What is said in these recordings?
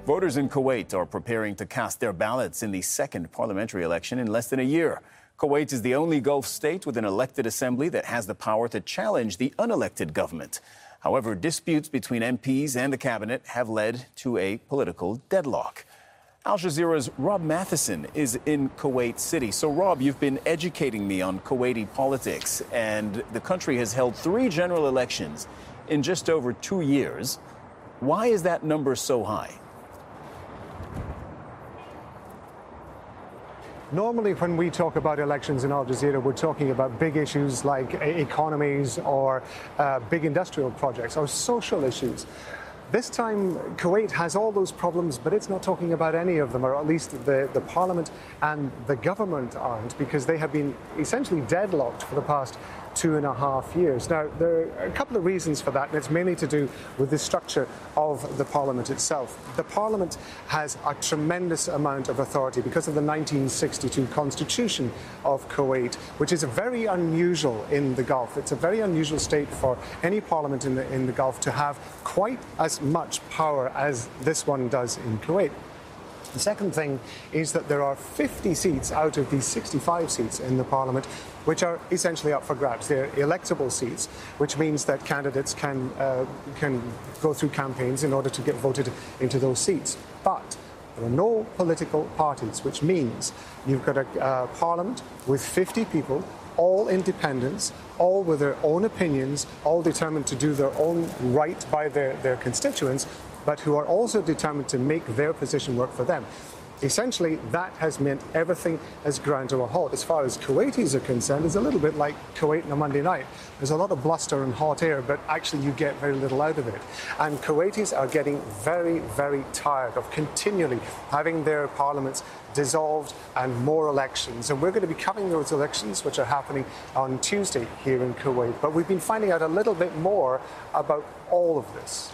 Voters in Kuwait are preparing to cast their ballots in the second parliamentary election in less than a year. Kuwait is the only Gulf state with an elected assembly that has the power to challenge the unelected government. However, disputes between MPs and the cabinet have led to a political deadlock. Al Jazeera's Rob Matheson is in Kuwait City. So, Rob, you've been educating me on Kuwaiti politics, and the country has held 3 general elections in just over 2 years. Why is that number so high? Normally, when we talk about elections in Al Jazeera, we're talking about big issues like economies or big industrial projects or social issues. This time, Kuwait has all those problems, but it's not talking about any of them, or at least the parliament and the government aren't, because they have been essentially deadlocked for the past 2.5 years. Now, there are a couple of reasons for that, and it's mainly to do with the structure of the parliament itself. The parliament has a tremendous amount of authority because of the 1962 constitution of Kuwait, which is very unusual in the Gulf. It's a very unusual state for any parliament in the Gulf to have quite as much power as this one does in Kuwait. The second thing is that there are 50 seats out of these 65 seats in the parliament which are essentially up for grabs. They're electable seats, which means that candidates can go through campaigns in order to get voted into those seats. But there are no political parties, which means you've got a parliament with 50 people, all independents, all with their own opinions, all determined to do their own right by their constituents, but who are also determined to make their position work for them. Essentially, that has meant everything has ground to a halt. As far as Kuwaitis are concerned, it's a little bit like Kuwait on a Monday night. There's a lot of bluster and hot air, but actually you get very little out of it. And Kuwaitis are getting very, very tired of continually having their parliaments dissolved and more elections. And we're going to be covering those elections, which are happening on Tuesday here in Kuwait. But we've been finding out a little bit more about all of this.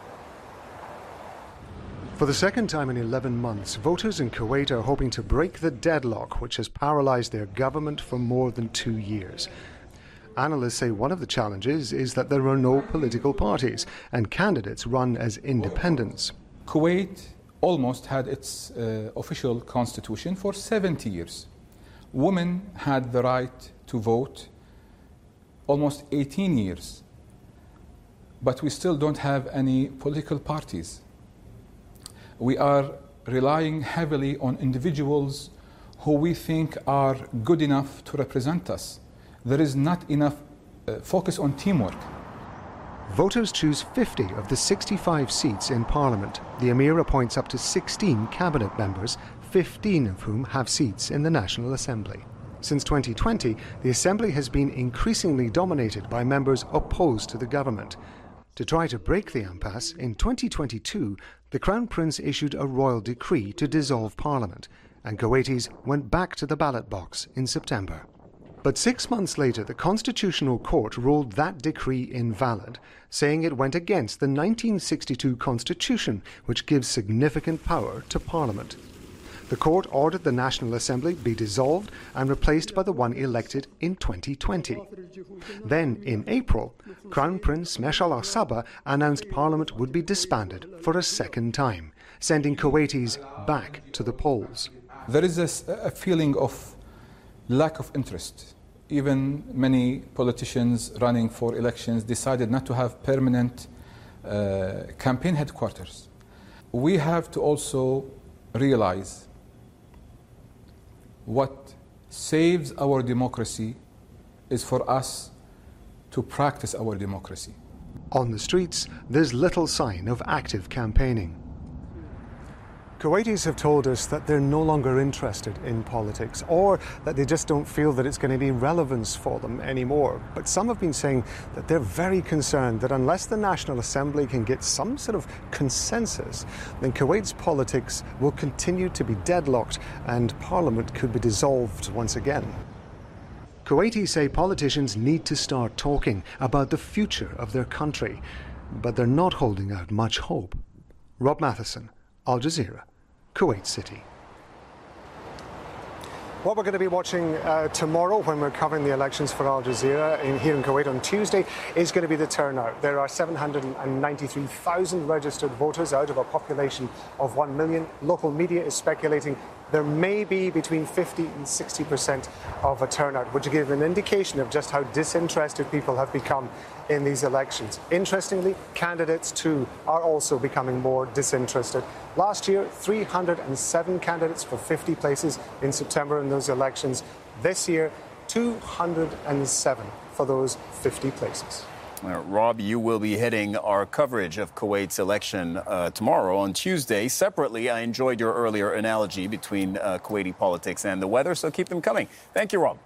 For the second time in 11 months, voters in Kuwait are hoping to break the deadlock which has paralyzed their government for more than 2 years. Analysts say one of the challenges is that there are no political parties and candidates run as independents. Kuwait almost had its official constitution for 70 years. Women had the right to vote almost 18 years. But we still don't have any political parties. We are relying heavily on individuals who we think are good enough to represent us. There is not enough focus on teamwork. Voters choose 50 of the 65 seats in Parliament. The Emir appoints up to 16 cabinet members, 15 of whom have seats in the National Assembly. Since 2020, the Assembly has been increasingly dominated by members opposed to the government. To try to break the impasse, in 2022, the Crown Prince issued a royal decree to dissolve Parliament, and Kuwaitis went back to the ballot box in September. But 6 months later, the Constitutional Court ruled that decree invalid, saying it went against the 1962 Constitution, which gives significant power to Parliament. The court ordered the National Assembly be dissolved and replaced by the one elected in 2020. Then, in April, Crown Prince Meshal Sabah announced Parliament would be disbanded for a second time, sending Kuwaitis back to the polls. There is a feeling of lack of interest. Even many politicians running for elections decided not to have permanent campaign headquarters. We have to also realize what saves our democracy is for us to practice our democracy. On the streets, there's little sign of active campaigning. Kuwaitis have told us that they're no longer interested in politics, or that they just don't feel that it's going to be relevance for them anymore. But some have been saying that they're very concerned that unless the National Assembly can get some sort of consensus, then Kuwait's politics will continue to be deadlocked and Parliament could be dissolved once again. Kuwaitis say politicians need to start talking about the future of their country, but they're not holding out much hope. Rob Matheson, Al Jazeera, Kuwait City. What we're going to be watching tomorrow when we're covering the elections for Al Jazeera here in Kuwait on Tuesday is going to be the turnout. There are 793,000 registered voters out of a population of 1 million. Local media is speculating there may be between 50 and 60% of a turnout, which gives an indication of just how disinterested people have become in these elections. Interestingly, candidates too are also becoming more disinterested. Last year, 307 candidates for 50 places in September in those elections. This year, 207 for those 50 places. Rob, you will be heading our coverage of Kuwait's election tomorrow on Tuesday. Separately, I enjoyed your earlier analogy between Kuwaiti politics and the weather, so keep them coming. Thank you, Rob.